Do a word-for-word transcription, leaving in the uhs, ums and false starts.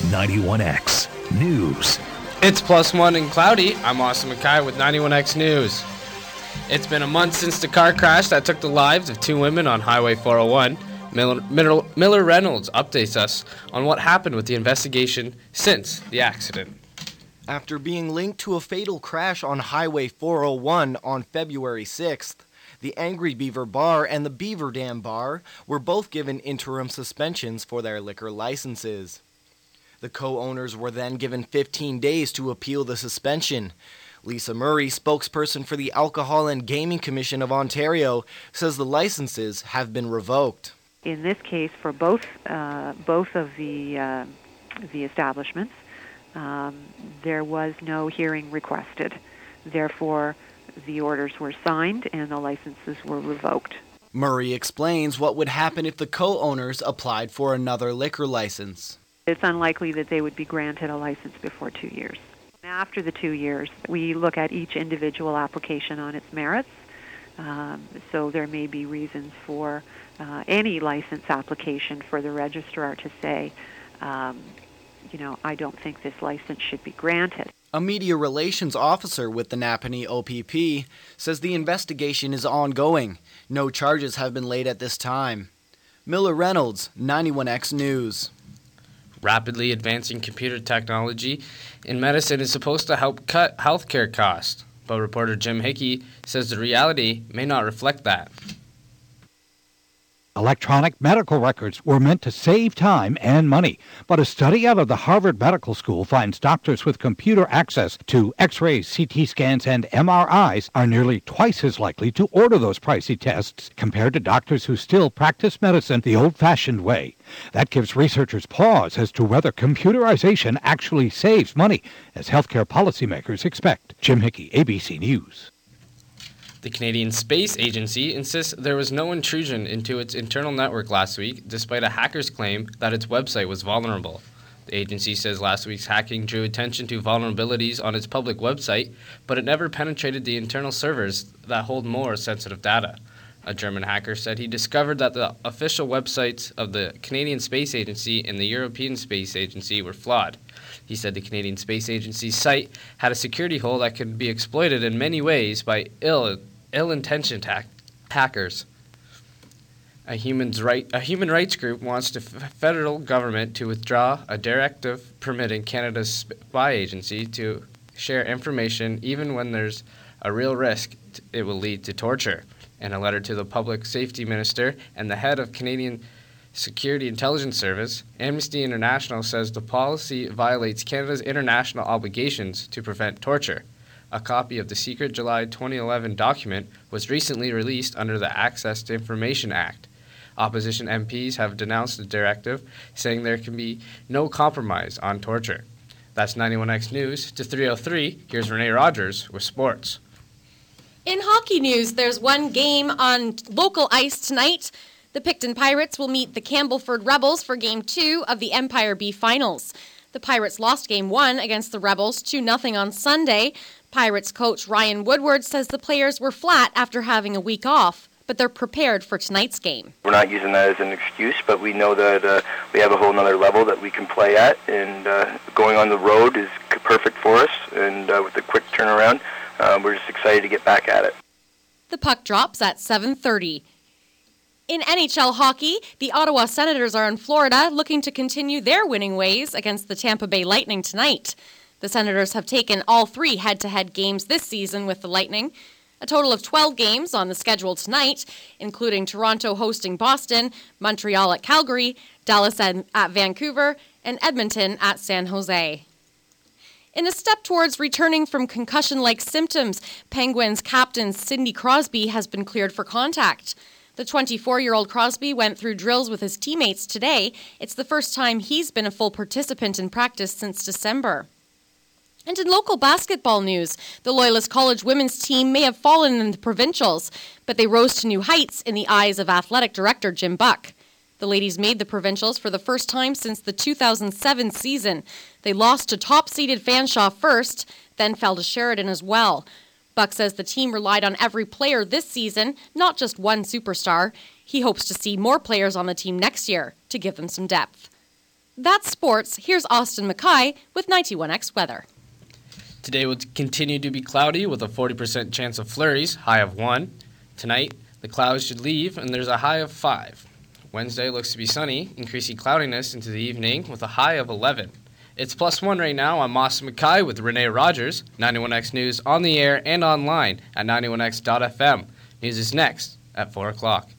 ninety-one X News. It's plus one and cloudy. I'm Austin Mackay with ninety-one X News. It's been a month since the car crash that took the lives of two women on Highway four oh one. Miller, Miller, Miller Reynolds updates us on what happened with the investigation since the accident. After being linked to a fatal crash on Highway four oh one on February sixth, the Angry Beaver Bar and the Beaver Dam Bar were both given interim suspensions for their liquor licenses. The co-owners were then given fifteen days to appeal the suspension. Lisa Murray, spokesperson for the Alcohol and Gaming Commission of Ontario, says the licenses have been revoked. In this case, for both uh, both of the uh, the establishments, um, there was no hearing requested. Therefore, the orders were signed and the licenses were revoked. Murray explains what would happen if the co-owners applied for another liquor license. It's unlikely that they would be granted a license before two years. After the two years, we look at each individual application on its merits. Um, so there may be reasons for uh, any license application for the registrar to say, um, you know, I don't think this license should be granted. A media relations officer with the Napanee O P P says the investigation is ongoing. No charges have been laid at this time. Miller Reynolds, ninety-one X News. Rapidly advancing computer technology in medicine is supposed to help cut healthcare costs, but reporter Jim Hickey says the reality may not reflect that. Electronic medical records were meant to save time and money, but a study out of the Harvard Medical School finds doctors with computer access to X-rays, C T scans, and M R Is are nearly twice as likely to order those pricey tests compared to doctors who still practice medicine the old-fashioned way. That gives researchers pause as to whether computerization actually saves money, as healthcare policymakers expect. Jim Hickey, A B C News. The Canadian Space Agency insists there was no intrusion into its internal network last week, despite a hacker's claim that its website was vulnerable. The agency says last week's hacking drew attention to vulnerabilities on its public website, but it never penetrated the internal servers that hold more sensitive data. A German hacker said he discovered that the official websites of the Canadian Space Agency and the European Space Agency were flawed. He said the Canadian Space Agency's site had a security hole that could be exploited in many ways by ill, ill-intentioned hack- hackers. A, human's right, a human rights group wants the f- federal government to withdraw a directive permitting Canada's spy agency to share information even when there's a real risk t- it will lead to torture. In a letter to the Public Safety Minister and the head of Canadian Security Intelligence Service, Amnesty International says the policy violates Canada's international obligations to prevent torture. A copy of the secret July twenty eleven document was recently released under the Access to Information Act. Opposition M Ps have denounced the directive, saying there can be no compromise on torture. That's ninety-one X News. To three oh three, here's Renee Rogers with sports. In hockey news, there's one game on local ice tonight. The Picton Pirates will meet the Campbellford Rebels for Game two of the Empire B Finals. The Pirates lost Game one against the Rebels two nothing on Sunday. Pirates coach Ryan Woodward says the players were flat after having a week off, but they're prepared for tonight's game. We're not using that as an excuse, but we know that uh, we have a whole other level that we can play at, and uh, going on the road is perfect for us, and uh, with a quick turnaround, uh, we're just excited to get back at it. The puck drops at seven thirty. In N H L hockey, the Ottawa Senators are in Florida looking to continue their winning ways against the Tampa Bay Lightning tonight. The Senators have taken all three head-to-head games this season with the Lightning. A total of twelve games on the schedule tonight, including Toronto hosting Boston, Montreal at Calgary, Dallas at, at Vancouver, and Edmonton at San Jose. In a step towards returning from concussion-like symptoms, Penguins captain Sidney Crosby has been cleared for contact. The twenty-four-year-old Crosby went through drills with his teammates today. It's the first time he's been a full participant in practice since December. And in local basketball news, the Loyalist College women's team may have fallen in the provincials, but they rose to new heights in the eyes of athletic director Jim Buck. The ladies made the provincials for the first time since the two thousand seven season. They lost to top-seeded Fanshawe first, then fell to Sheridan as well. Buck says the team relied on every player this season, not just one superstar. He hopes to see more players on the team next year to give them some depth. That's sports. Here's Austin Mackay with ninety-one X weather. Today will continue to be cloudy with a forty percent chance of flurries, high of one. Tonight, the clouds should leave and there's a high of five. Wednesday looks to be sunny, increasing cloudiness into the evening with a high of eleven. It's plus one right now. I'm Austin Mackay with Renee Rogers, ninety-one X News on the air and online at ninety-one X dot f m. News is next at four o'clock.